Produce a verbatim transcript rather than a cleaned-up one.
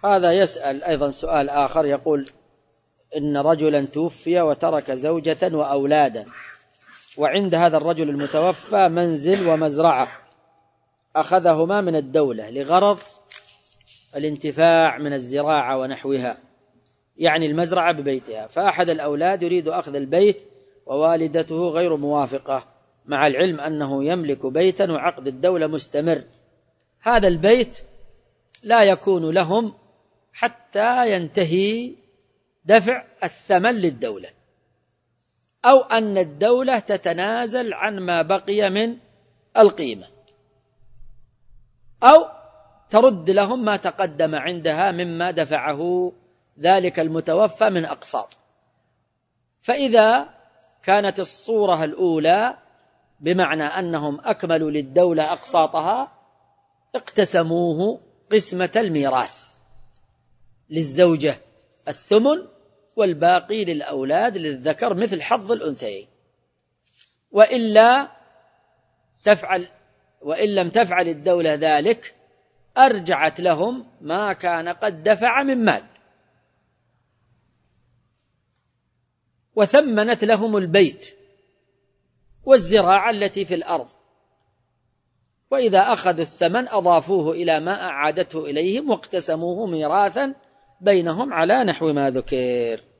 هذا يسأل أيضا سؤال آخر، يقول إن رجلا توفي وترك زوجة وأولادا، وعند هذا الرجل المتوفى منزل ومزرعة أخذهما من الدولة لغرض الانتفاع من الزراعة ونحوها، يعني المزرعة ببيتها، فأحد الأولاد يريد أخذ البيت ووالدته غير موافقة، مع العلم أنه يملك بيتا وعقد الدولة مستمر. هذا البيت لا يكون لهم حتى ينتهي دفع الثمن للدولة، أو أن الدولة تتنازل عن ما بقي من القيمة، أو ترد لهم ما تقدم عندها مما دفعه ذلك المتوفى من أقساط. فإذا كانت الصورة الأولى بمعنى أنهم أكملوا للدولة أقساطها، اقتسموه قسمة الميراث، للزوجة الثمن والباقي للأولاد للذكر مثل حظ الأنثيين. وإلا تفعل وإن لم تفعل الدولة ذلك أرجعت لهم ما كان قد دفع من مال، وثمنت لهم البيت والزراعة التي في الأرض، وإذا أخذوا الثمن أضافوه إلى ما أعادته إليهم واقتسموه ميراثا بينهم على نحو ما ذكر.